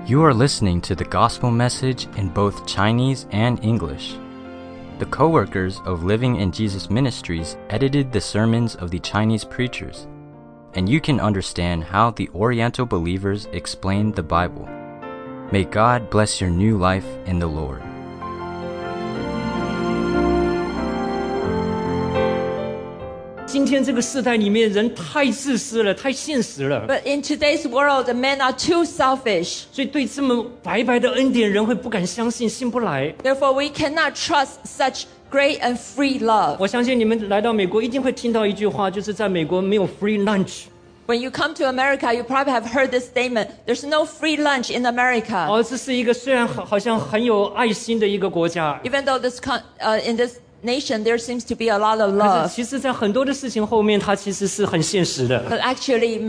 You are listening to the gospel message in both Chinese and English. The co-workers of Living in Jesus Ministries edited the sermons of the Chinese preachers, and you can understand how the Oriental believers explained the Bible. May God bless your new life in the Lord. 今天这个世代里面，人太自私了，太现实了。 But in today's world, the men are too selfish. 所以对这么白白的恩典，人会不敢相信，信不来。 Therefore, we cannot trust such great and free love. 我相信你们来到美国，一定会听到一句话，就是在美国没有 free lunch。 When you come to America, you probably have heard this statement. There's no free lunch in America. 这是一个虽然好像很有爱心的一个国家， Even though in this nation, there seems to be a lot of 但 love. 是其实在很多的事情后面，它其实是很现实的。 But actually,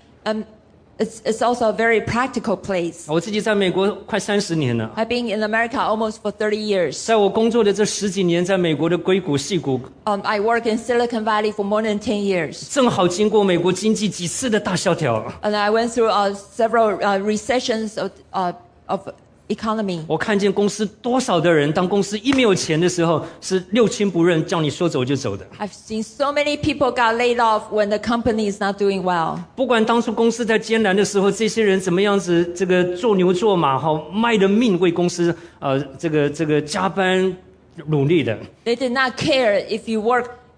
it's also a very practical place. 我自己在美国快30年了， I've been in America almost for 30 years. 在我工作的这10几年，在美国的硅谷、矽谷， I work in Silicon Valley for more than 10 years. 正好经过美国经济几次的大萧条。 And I went through several recessions of economy. 我看见公司多少的人，当公司一没有钱的时候，是六亲不认，叫你说走就走的。 I've seen so many people got laid off when the company is not doing well. 不管当初公司在艰难的时候，这些人怎么样子，这个做牛做马，卖了命为公司，这个加班努力的。 They did not care if you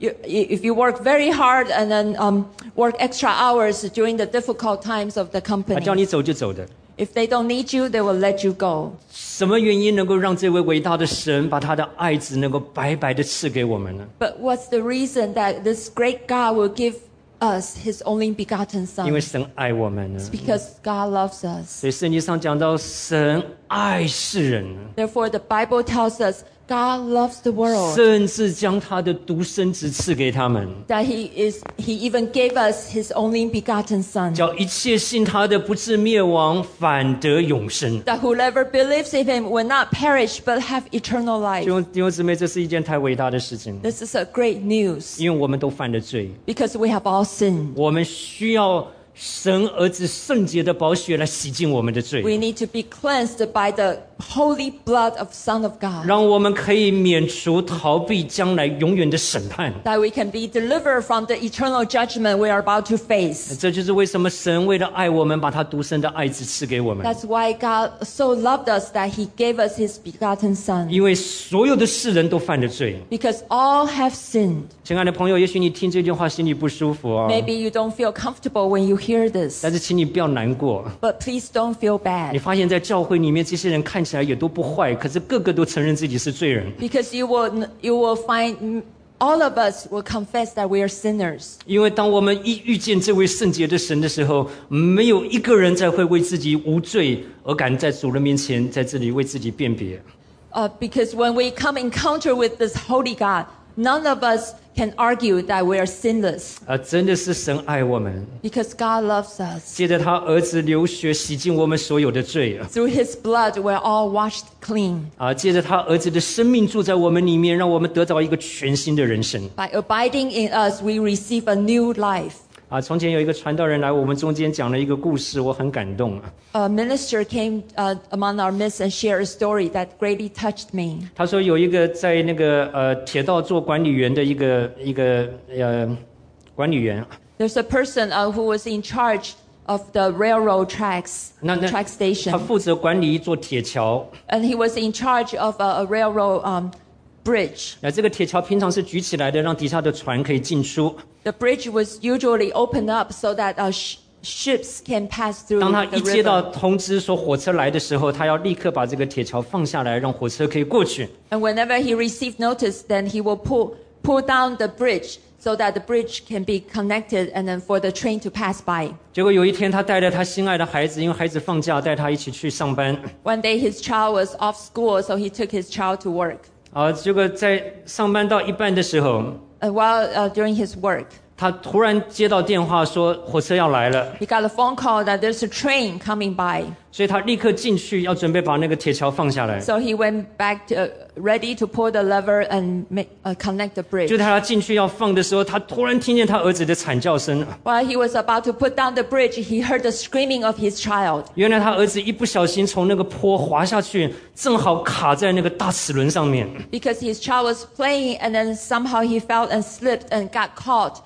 work very hard and then work extra hours during the difficult times of the 叫 company. 你走就走的。 If they don't need you, they will let you go. 什么原因能够让这位伟大的神把他的爱子能够白白的赐给我们呢？ But what's the reason that this great God will give us His only begotten 因为 Son? 神爱我们呢。 It's because God loves us. 所以圣经上讲到神爱世人， Therefore, the Bible tells us God loves the world. 甚至将他的独生子赐给他们， That He even gave us His only begotten Son. 叫一切信他的不至灭亡，反得永生。 That whoever believes in Him will not perish but have eternal 弟 life. 兄姊妹，这是一件太伟大的事情， This is a great news 因为我们都犯了罪， because we have all sinned. 我们需要神儿子圣洁的宝血来洗净我们的罪， We need to be cleansed by the holy blood of Son of God. 让我们可以免除逃避将来永远的审判。 That we can be delivered from the eternal judgment we are about to face. 这就是为什么神为了爱我们，把他独生的爱子赐给我们。 That's why God so loved us that He gave us His begotten Son. 因为所有的世人都犯了罪。 Because all have sinned. 亲爱的朋友，也许你听这句话心里不舒服啊， Maybe you don't feel comfortable when you hear this. 但是请你不要难过。 But please don't feel 你 bad. 发现在教会里面，这些人看起来也都不坏，可是个个都承认自己是罪人。 Because you will find all of us will confess that we are sinners. 因为当我们一遇见这位圣洁的神的时候，没有一个人再会为自己无罪而敢在主人面前在这里为自己辩别。 Because when we come encounter with this holy God, none of us can argue that we are sinless. 真的是神爱我们， Because God loves us. 借着他儿子流血洗净我们所有的罪。 Through His blood, we're all washed clean. 借着他儿子的生命住在我们里面，让我们得到一个全新的人生。 By abiding in us, we receive a new life. 从前有一个传道人来我们中间讲了一个故事，我很感动。 A minister came among our midst and shared a story that greatly touched me. 他说有一个在那个铁道做管理员的一个管理员， There's a person who was in charge of the railroad tracks, 那 track 他 station. 负责管理一座铁桥。 And he was in charge of a railroad bridge. 这个铁桥平常是举起来的，让底下的船可以进出。 The bridge was usually opened up so that ships can pass through 当他 the 一接到 river. 通知说火车来的时候，他要立刻把这个铁桥放下来，让火车可以过去。 And whenever he received notice, then he will pull down the bridge so that the bridge can be connected and then for the train to pass by. 结果有一天，他带着他心爱的孩子，因为孩子放假，带他一起去上班。 One day his child was off school, so he took his child to work. 结果在上班到一半的时候， While during his work, 他突然接到电话说火车要来了， He got a phone call that there's a train coming by. 所以他立刻进去要准备把那个铁桥放下来。 So he went back ready to pull the lever and connect the bridge. 就在他进去要放的时候，他突然听见他儿子的惨叫声。 While he was about to put down the bridge, he heard the screaming of his child. 原来他儿子一不小心从那个坡滑下去，正好卡在那个大齿轮上面。 Because his child was playing and then somehow he fell and slipped and got caught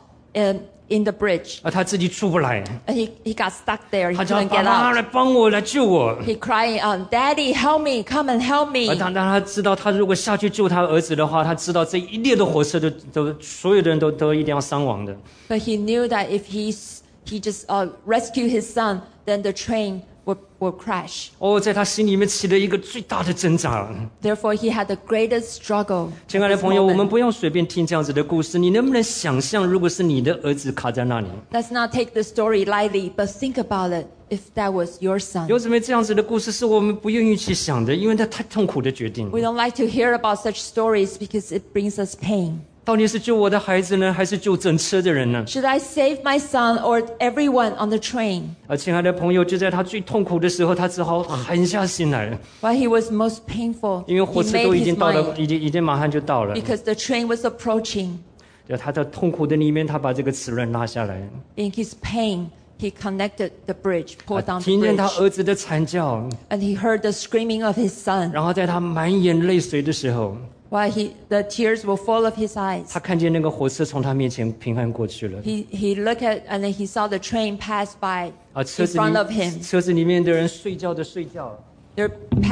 in the bridge. 而他自己出不来， And he got stuck there. He 他叫 couldn't 爸 get 爸 out. 来帮我，来救我。 He cried out, "Daddy, help me! Come and help 而 me!" 当他知道，他如果下去救他儿子的话，他知道这一列的火车都所有的人都一定要伤亡的。 But he knew that if he just rescued his son, then the train will crash. 哦，在他心里面起了一个最大的挣扎。 Therefore, he had the greatest struggle. 亲爱 at 的 this 朋友，我们 moment. 不要随便听这样子的故事。你能不能想象，如果是你的儿子卡在那里， Let's not take the story lightly, but think about it. If that was your son, 有怎么这样子的故事是我们不愿意去想的，因为它太痛苦的决定。 we don't like to hear about such stories because it brings us pain. 到底是救我的孩子呢，还是救整车的人呢？ Should I save my son or everyone on the train? 而亲爱的朋友，就在他最痛苦的时候，他只好狠下心来， While he was most painful, 因为火 he 车都 made 已经 his 到了， mind 已经马上就到了。 because the train was approaching. 在他的痛苦的里面，他把这个齿轮拉下来， In his pain, he connected the bridge, pulled down 听 the 见他 bridge, 儿子的惨叫， and he heard the screaming of his son. 然后在他满眼泪水的时候， While the tears were full of his eyes, 他看见那个火车从他面前平安过去了。 he looked at and then he saw the train pass by 车 in 子 front of 里 him. 车子里面的人睡觉的睡觉， The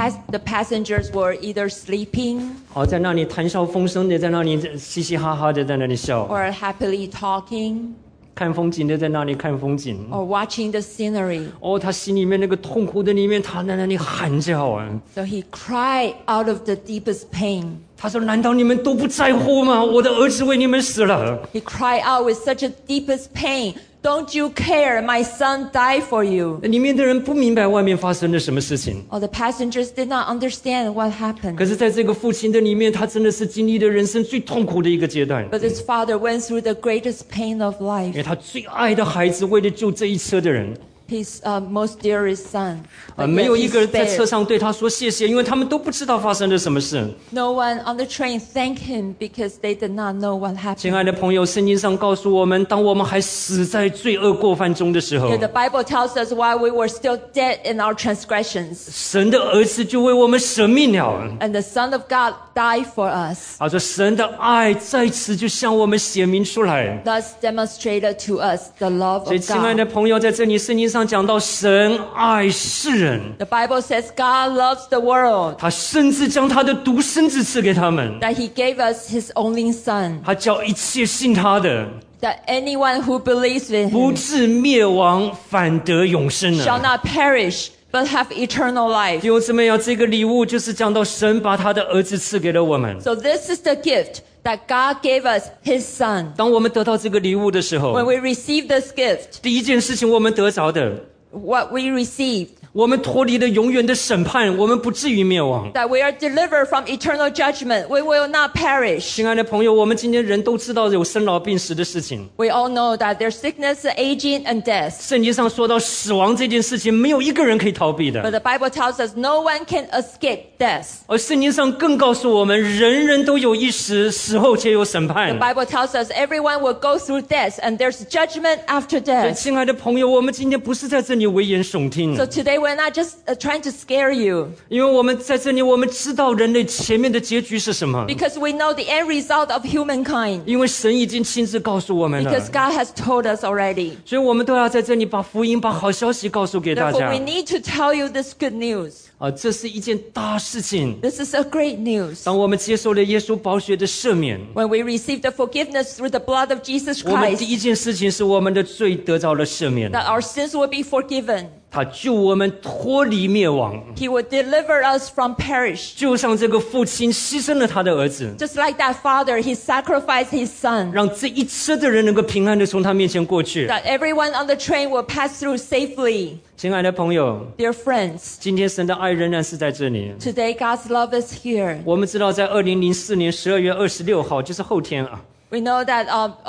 passengers were either sleeping 在那里谈笑风生的，在那里嘻嘻哈哈的在那里笑， or happily talking 看风景的在那里看风景。 or watching the scenery. 他心里面那个痛苦的里面，他在那里喊叫啊。 So he cried out of the deepest pain. 他说：“难道你们都不在乎吗？我的儿子为你们死了。 He cried out with such a deepest pain. Don't you care? My son died for you. 里面的人不明白外面发生了什么事情。 All the passengers did not understand what 可 happened. 是，在这个父亲的里面，他真的是经历了人生最痛苦的一个阶段， But his father went through the greatest pain of 因 life. 为他最爱的孩子，为了救这一车的人， His most dearest son. But 没 yet 有 he 一个人在车 spared. 上对他说谢谢，因为他们都不知道发生了什么事。 No one on the train thanked him because they did not know what 亲 happened. 爱的朋友，圣经上告诉我们，当我们还死在罪恶过犯中的时候， Here, the Bible tells us while we were still dead in our transgressions, 神的儿子就为我们舍命了。 and the Son of God died for us, 他说：“神的爱在此就向我们显明出来。” thus demonstrated to us the love 所以， of 亲爱的 God. 朋友，在这里圣经上讲到，神爱世人， The Bible says God loves the world, 他甚至将他的独生子赐给他们， that he gave us his only Son, 他叫一切信他的 that anyone who believes in 不 him 至灭亡，反得永生 shall 啊！ not perish, but have eternal life. 弟兄姊妹要这个礼物就是讲到神把他的儿子赐给了我们。 So this is the gift that God gave us, his Son. 当我们得到这个礼物的时候， When we receive this gift, 第一件事情我们得着的， what we received, 我们脱离了永远的审判，我们不至于灭亡。 that we are delivered from eternal judgment. We will not perish. 亲爱的朋友，我们今天人都知道有生老病死的事情。 We all know that there's sickness, aging, and death. 圣经上说到死亡这件事情，没有一个人可以逃避 But 的。 the Bible tells us no one can escape death. 而圣经上更告诉我们，人人都有一死，死后且有审 The 判。 Bible tells us everyone will go through death, and there's judgment after 所以 death. 亲爱的朋友，我们今天不是在这里危言耸听， So today we're not just trying to scare you, 因为我们在这里，我们知道人类前面的结局是什么， because we know the end result of humankind. 因为神已经亲自告诉我们了。 Because God has told us already. 所以我们都要在这里把福音、把好消息告诉给大 Therefore, 家 we。need to tell you this good news. 这是一件大事情。 This is a great news. 当我们接受了耶稣宝血的赦免， When we receive the forgiveness through the blood of Jesus 我们第 Christ, 一件事情是我们的罪得到了赦免， that our sins will be forgiven. 他救我们脱离灭亡， He will deliver us from perish. 就像这个父亲牺牲了他的儿子， Just like that father, he sacrificed his son, 让这一车的人能够平安的从他面前过去。 that everyone on the train will pass through safely. 亲爱的朋友， Dear friends, 今天神的爱仍然是在这里。 today God's love is here. 我们知道，在2004年12月26号，就是后天啊， We know that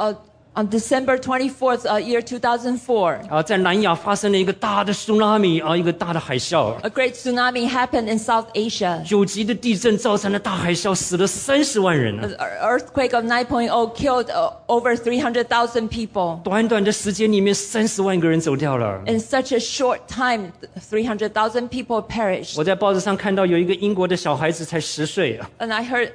On December 24th, year 2004, 在南亚发生了一个大的 tsunami 一个大的海啸。 a great tsunami happened in South Asia. 9级的地震造成了大海啸，死了30万人。 An earthquake of 9.0 killed over 300,000 people. 短短的时间里面，30万个人走掉了。 In such a short time, 300,000 people perished. 我在报纸上看到有一个英国的小孩子才10岁， And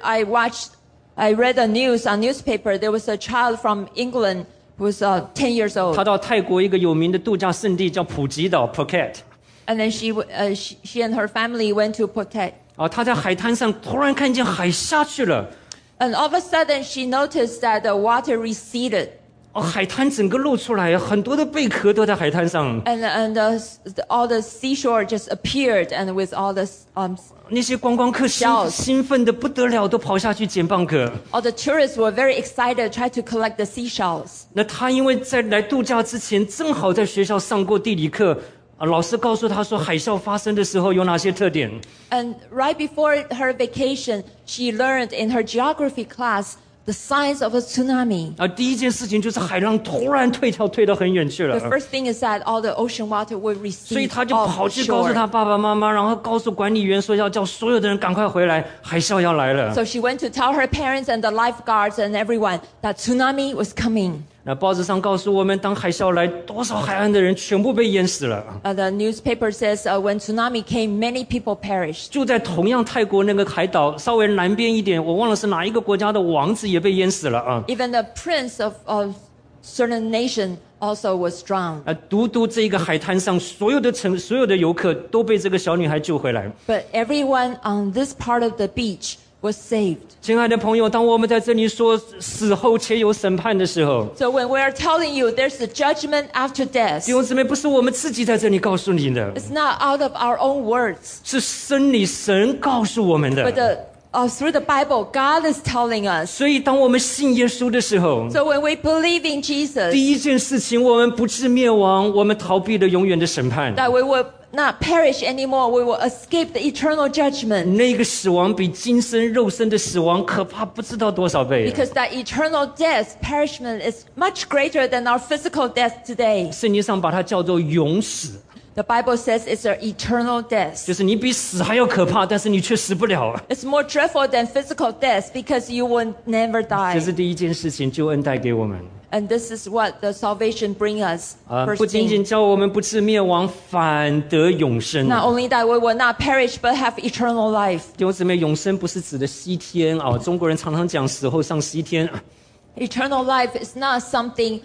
I read the news on newspaper. There was a child from England who was 10 years 他 old. 到泰国一个有名的度假胜地叫普吉岛 （Phuket）。 And then she and her family went to Phuket. 他在海滩上突然看见海下去了， And all of a sudden, she noticed that the water receded. 海滩整个露出来，很多的贝壳都在海滩上。 And all the seashore just appeared, and with all the 那些观光客兴奋的不得了，都跑下去捡蚌壳。 all the tourists were very excited, tried to collect the seashells. 那他因为在来度假之前，正好在学校上过地理课，老师告诉他说海啸发生的时候有哪些特点。 And right before her vacation, she learned in her geography class the signs of a tsunami. 第一件事情就是海浪突然退到很远去了。 The first thing is that all the ocean water will 所以 recede 他就跑去告诉他 offshore. 爸爸妈妈，然后告诉管理员说要叫所有的人赶快回来，海啸要来了。 So she went to tell her parents and the lifeguards and everyone that tsunami was coming. 那报纸上告诉我们，当海啸来，多少海岸的人全部被淹死了。 The newspaper says when tsunami came, many people perished. 住在同样泰国那个海岛稍微南边一点，我忘了是哪一个国家的王子也被淹死了啊。 Even the prince of certain nation also was drowned. 独这一个海滩上，所有的游客都被这个小女孩救回来。 But everyone on this part of the beach was saved. 亲爱的朋友，当我们在这里说死后且有审判的时候， So when we're telling you there's a judgment after death, 弟兄姊妹，不是我们自己在这里告诉你的， it's not out of our own words, 是真理神告诉我们 but 的。 through the Bible, God is telling us. 所以，当我们信耶稣的时候， So when we believe in Jesus, 第一件事情，我们不致灭亡，我们逃避了永远的审判。 that we will not perish anymore, we will escape the eternal judgment. 那个死亡比今生肉身的死亡可怕不知道多少倍。 Because that eternal death, perishment, is much greater than our physical death today. 圣经上把它叫做永死， The Bible says it's an eternal death. 就是你比死还要可怕，但是你却死不了。 It's more dreadful than physical death because you will never 这 die. 是第一件事情，救恩带给我们。 And this is what the salvation brings us. 不 First 仅仅 thing, 叫我们不致灭亡，反得永生。 not only that we will not perish but have eternal life. 弟兄姊妹，永生不是指的西天啊，中国人常常讲死后上西天。 Eternal life is not something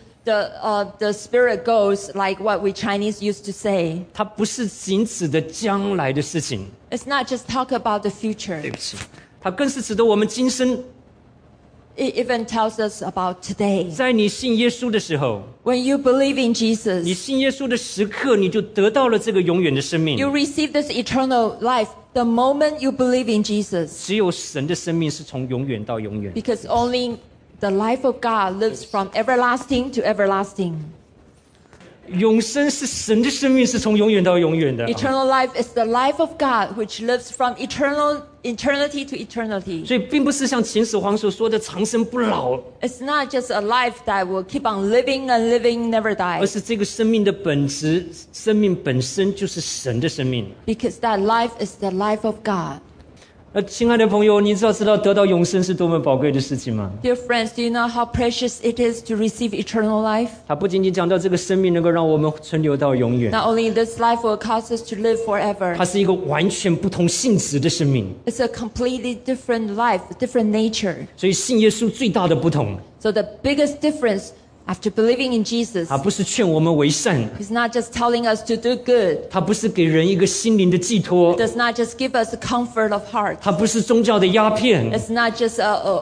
the spirit goes like what we Chinese used to say. 它不是仅指的将来的事情， It's not just talk about the 对 future. 不起，它更是指的我们今生。 It even tells us about today. 在你信耶稣的时候， When you believe in 你 Jesus, 信耶稣的时刻，你就得到了这个永远的生命。 you receive this eternal life the moment you believe in Jesus. 只有神的生命是从永远到永远。 Because only the life of God lives from everlasting to everlasting. 永生是神的生命，是从永远到永远的。 Eternal life is the life of God which lives from eternity to eternity. 所以，并不是像秦始皇所说的长生不老， It's not just a life that will keep on living and living, never 而 die. 是这个生命的本质，生命本身就是神的生命。 Because that life is the life of God. 亲爱的朋友，你知道得到永生是多么宝贵的事情吗？ Dear friends, do you know how precious it is to receive eternal life? 它不仅仅讲到这个生命能够让我们存留到永远， Not only this life will cause us to live forever, 它是一个完全不同性质的生命。 it's a completely different life, different nature. 所以信耶稣最大的不同， So the biggest difference after believing in Jesus 它不是劝我们为善， is not just telling us to do good. 它不是给人一个心灵的寄托， It does not just give us a comfort of heart. 它不是宗教的鸦片， It's not just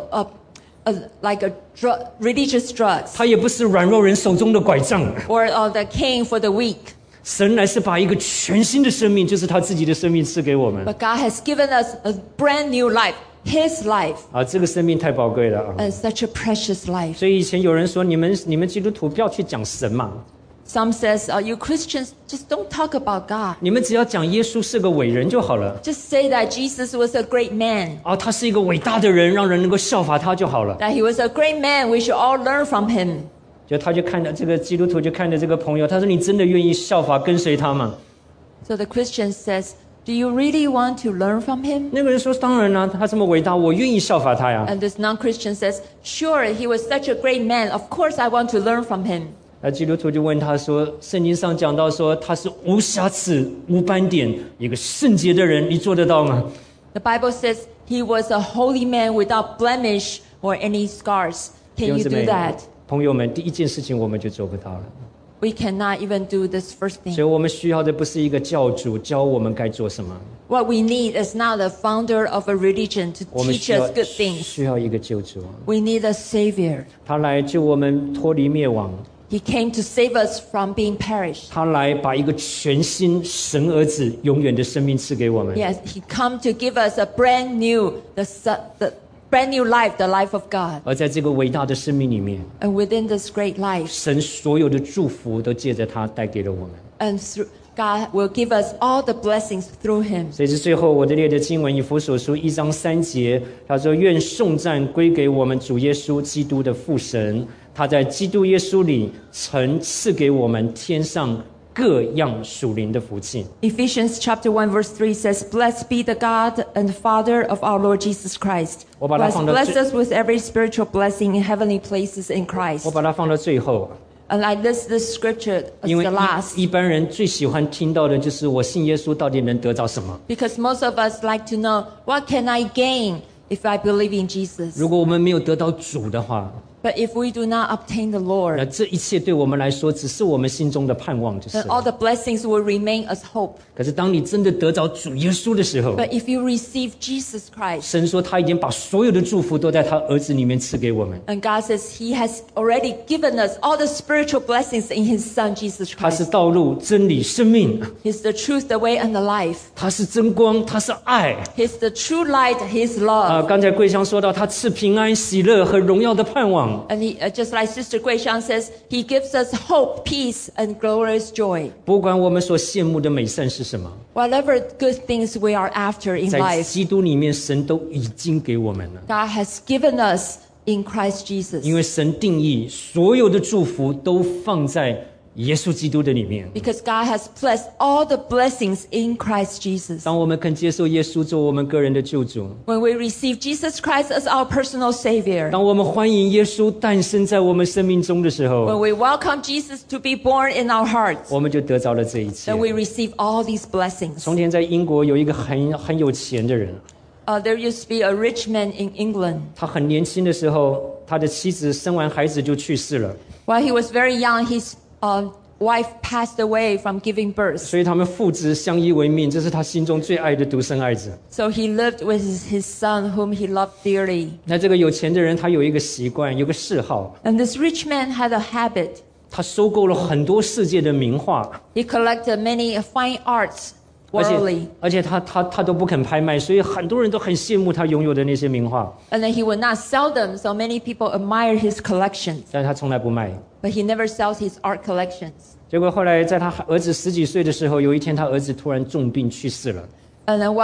like a religious drugs 它也不是软弱人手中的拐杖。 or the cane for the weak. 神乃是把一个全新的生命，就是他自己的生命赐给我们。 But God has given us a brand new life, His life, 这个生命太宝贵了啊！ and such a precious life. 所以以前有人说，你们基督徒不要去讲神嘛， Some says, you Christians just don't talk about God. 你们只要讲耶稣是个伟人就好了。 Just say that Jesus was a great man, 他是一个伟大的人，让人能够效法他就好了。 that he was a great man. We should all learn from him. 就他就看着这个基督徒就看着这个朋友，他说：“你真的愿意效法跟随他吗？” So the Christian says, "Do you really want to learn from him?" 那个人说：“当然啦、他这么伟大，我愿意效法他呀。” And this non-Christian says, "Sure, he was such a great man. Of course I want to learn from him." 那基督徒就问他说：“圣经上讲到说他是无瑕疵、无斑点，一个圣洁的人，你做得到吗？” The Bible says he was a holy man without blemish or any scars. Can you do that? 朋友们，第一件事情我们就做不到了。 We cannot even do this first 所以 thing. 我们需要的不是一个教主教我们该做什么， What we need is not a founder of a religion to 我们 teach us good things. 需要一个救主， We need a savior. 他来救我们脱离灭亡， He came to save us from being perished. 他来把一个全新神儿子永远的生命赐给我们。 Yes, he come to give us a brand new, the brand new life, the life of God. 而在这个伟大的生命里面， And within this great life, 神所有的祝福都借着他带给了我们。 and through, God will give us all the blessings through him. 所以是最后我的列的经文以弗所书1章3节，他说：“愿颂赞归给我们主耶稣基督的父神，他在基督耶稣里曾赐给我们天上各样属灵的福气。” Ephesians chapter 1 verse 3 says, "Blessed be the God and Father of our Lord Jesus Christ, who 我把它 has 放到 blessed 最- us with every spiritual blessing in heavenly places in 我 Christ." 把它放到最后， And I list this scripture as 因为 the last 一般人最喜欢听到的就是我信耶稣到底能得到什么。 because most of us like to know, what can I gain if I believe in Jesus? 如果我们没有得到主的话， But if we do not obtain the 那 Lord, 这一切对我们来说只是我们心中的盼望就是 then all 了。 the blessings will remain as hope. 可是当你真的得着主耶稣的时候， But if you receive Jesus Christ, 神说他已经把所有的祝福都在他儿子里面赐给我们。 and God says He has already given us all the spiritual blessings in His Son Jesus 他是 Christ. 道路、真理、生命， He's the truth, the way, and the life. 他是真光，他是爱。 He's the true light, His love. 刚才桂香说到，他赐平安、喜乐和荣耀的盼望。 And just like Sister Gui Xiang says, He gives us hope, peace, and glorious joy. 不管我们所羡慕的美善是什么， Whatever good things we are after in 在 life, 基督里面，神都已经给我们了。 God has given us in Christ Jesus. 因为神定义所有的祝福都放在耶稣基督的里面。 Because God has placed all the blessings in Christ Jesus. 当我们肯接受耶稣做我们个人的救主， When we receive Jesus Christ as our personal Savior, 当我们欢迎耶稣诞生在我们生命中的时 when 候， we welcome Jesus to be born in our hearts, 我们就得着了这一切 then。we receive all these blessings. 从前在英国有一个很有钱的人， There used to be a rich man in England. 他很年轻的时候，他的妻子生完孩子就去世了， While he was very young, his wife passed away from giving birth. 所以他们父子相依为命，这是他心中最爱的独生爱子。 So he lived with his son, whom he loved dearly. 那这个有钱的人，他有一个习惯，有个嗜好， And this rich man had a habit. 他收购了很多世界的名画， He collected many fine arts worldly. 而且他都不肯拍卖，所以很多人都很羡慕他拥有的那些名画， And then he would not sell them, so many people admire his collections. 但是他从来不卖。 But he never sells his art collections. 结果后来在他儿子10几岁的时候，有一天他儿子突然重病去世了。 And then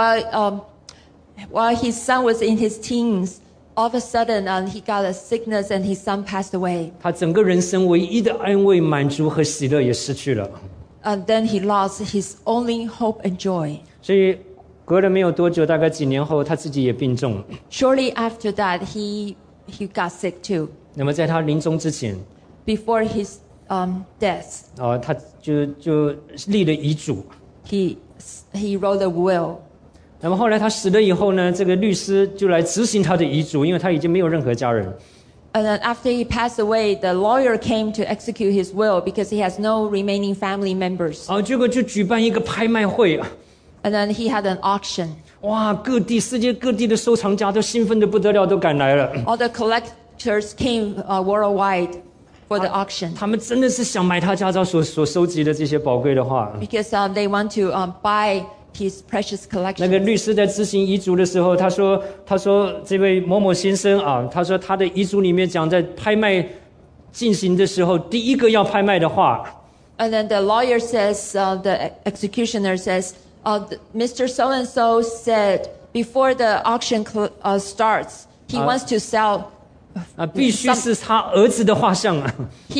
while his son was in his teens, all of a sudden he got a sickness and his son passed away. 他整个人生唯一的安慰、满足和喜乐也失去了。 And then he lost his only hope and joy. 所以隔了没有多久，大概几年后，他自己也病重。 Shortly after that, he got sick too. 那么在他临终之前， Before his death, 他就立了遗嘱。 he wrote a will. 那么后来他死了以后呢，这个律师就来执行他的遗嘱，因为他已经没有任何家人。 And then after he passed away, the lawyer came to execute his will because he has no remaining family members. 结果就举办一个拍卖会， And then he had an auction. 哇，世界各地的收藏家都兴奋得不得了，都赶来了。 All the collectors came worldwide for the auction 他们真的是想买他家中所收集的这些宝贵的画。 because they want to buy his precious 那个 collection. 律师在执行遗嘱的时候，他说这位某某先生啊，他说他的遗嘱里面讲，在拍卖进行的时候，第一个要拍卖的画。 And then the lawyer says, the executioner says, Mr. So-and-so said before the auction starts, he wants to sell 必须是他儿子的画像啊，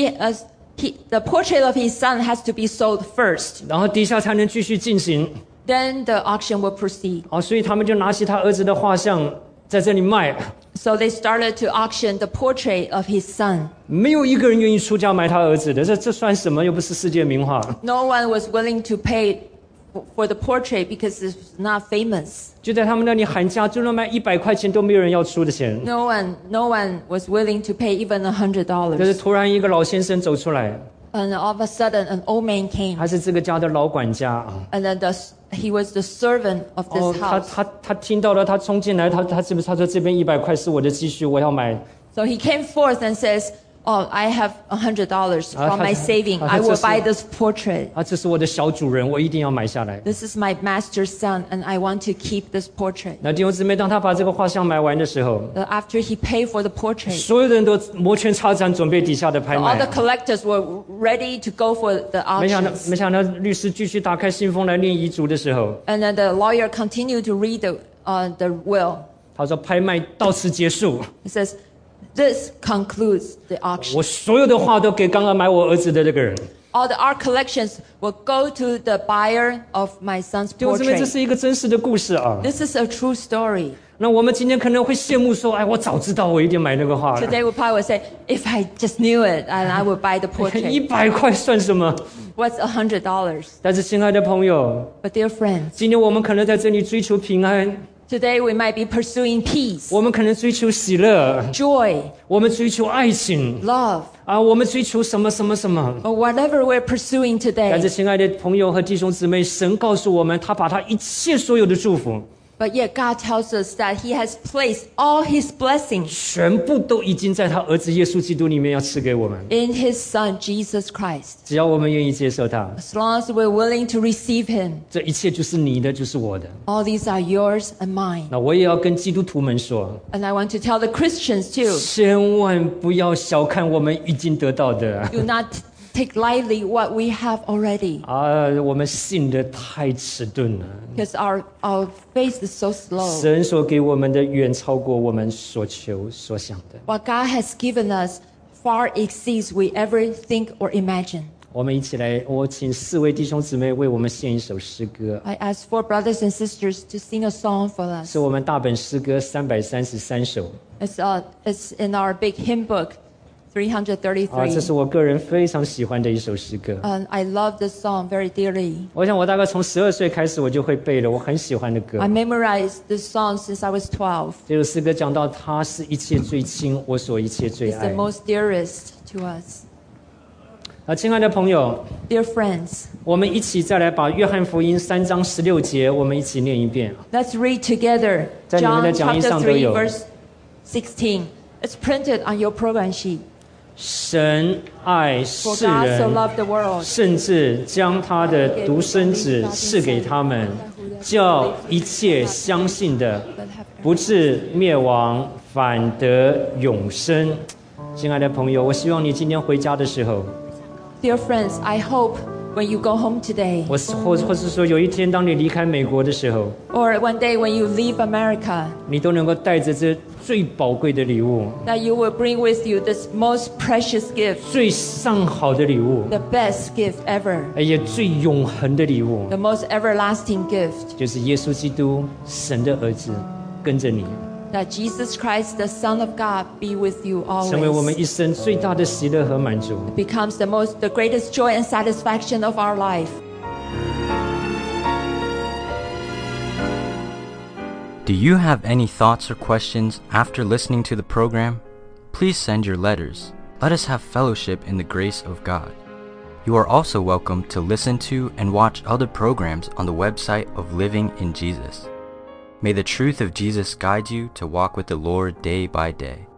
the portrait of his son has to be sold first. 然后底下才能继续进行。 Then the auction will proceed. 所以他们就拿起他儿子的画像在这里卖， So they started to auction the portrait of his son. 没有一个人愿意出价买他儿子的，这算什么？又不是世界名画。 No one was willing to pay for the portrait because it's not famous. 就在他们那里喊价，就能卖100块钱都没有人要出的钱。 No one was willing to pay even 但是 $100. 突然一个老先生走出来， And all of a sudden, an old man came, 他是这个家的老管家啊。 and then he was the servant of this 他 house. 他听到了，他冲进来，他是不是他说这边100块是我的积蓄，我要买。 So he came forth and says, "Oh, I have $100 from my saving. I will buy this portrait. 这是我的小主人，我一定要买下来。 This is my master's son, and I want to keep this portrait." 那弟兄姊妹，当他把这个画像买完的时候， After he paid for the portrait, 所有的人都摩拳擦掌，准备底下的拍 all the 卖。 collectors were ready to go for the 没想到， auctions. 没想到律师继续打开信封来念遗嘱的时候， And then the lawyer continued to read the will. 他说拍卖到此结束， He says, "This concludes the auction. 我所有的画都给刚刚买我儿子的这个人。 All the art collections will go to the buyer of my son's 弟兄姊妹，这 portrait." 是一个真实的故事啊。 This is a true story. 那我们今天可能会羡慕说，哎，我早知道我一定买那个画了。 Today we probably would say, "If I just knew it, and I would buy the portrait." 100块算什么？ What's $100? 但是，亲爱的朋友， But dear friends, 今天我们可能在这里追求平安， today we might be pursuing peace, 我们可能追求喜乐， joy, 我们追求爱情 love, 我们追求什么什么什么。 or whatever we're pursuing 但是， today. 亲爱的朋友和弟兄姊妹，神告诉我们，他把他一切所有的祝福， But yet God tells us that He has placed all His blessings 全部都已经在他儿子耶稣基督里面要赐给我们。 in His Son, Jesus Christ. 只要我们愿意接受他， As long as we're willing to receive Him, 这一切就是你的，就是我的。 all these are yours and mine. 那我也要跟基督徒们说， And I want to tell the Christians too, 千万不要小看我们已经得到的。 do not take lightly what we have already, 我们信的太迟钝了。 because our faith is so slow. 神所给我们的远超过我们所求所想的。 What God has given us far exceeds we ever think or imagine. 我们一起来，我请4位弟兄姊妹为我们献一首诗歌， I ask for brothers and sisters to sing a song for us. 是我们大本诗歌333首。 It's in our big hymn book, 333. 这是我个人非常喜欢的一首诗歌。 And I love this song very dearly. 我想我大概从12岁开始我就会背了，我很喜欢的歌 I。memorized this song since I was 12. 这首诗歌讲到他是一切最亲，我所一切最 It's the 爱。 most dearest to us. 亲爱的朋友， Dear friends, 我们一起再来把约翰福音3章16节，我们一起念一遍。 let's read together 在你们的 John 讲义 chapter 上都 3, 有。 verse 16. It's printed on your program sheet. 神爱 For 世 God so 人， loved the world, 甚至将他的独生子赐给他们，叫一切相信的不至灭亡，反得永生。亲爱的朋友，我希望你今天回家的时候， Dear friends, I hope when you go home today, 或是说有一天当你离开美国的时候， or one day when you leave America, 你都能够带着这最宝贵的礼物， that you will bring with you this most precious gift, 最上好的礼物， the best gift ever, 也最永恒的礼物， the most everlasting gift, 就是耶稣基督，神的儿子，跟着你， that Jesus Christ, the Son of God, be with you 成为我们 always. 一生最大的喜乐和满足。 Becomes the greatest joy and satisfaction of our life. Do you have any thoughts or questions after listening to the program? Please send your letters. Let us have fellowship in the grace of God. You are also welcome to listen to and watch other programs on the website of Living in Jesus. May the truth of Jesus guide you to walk with the Lord day by day.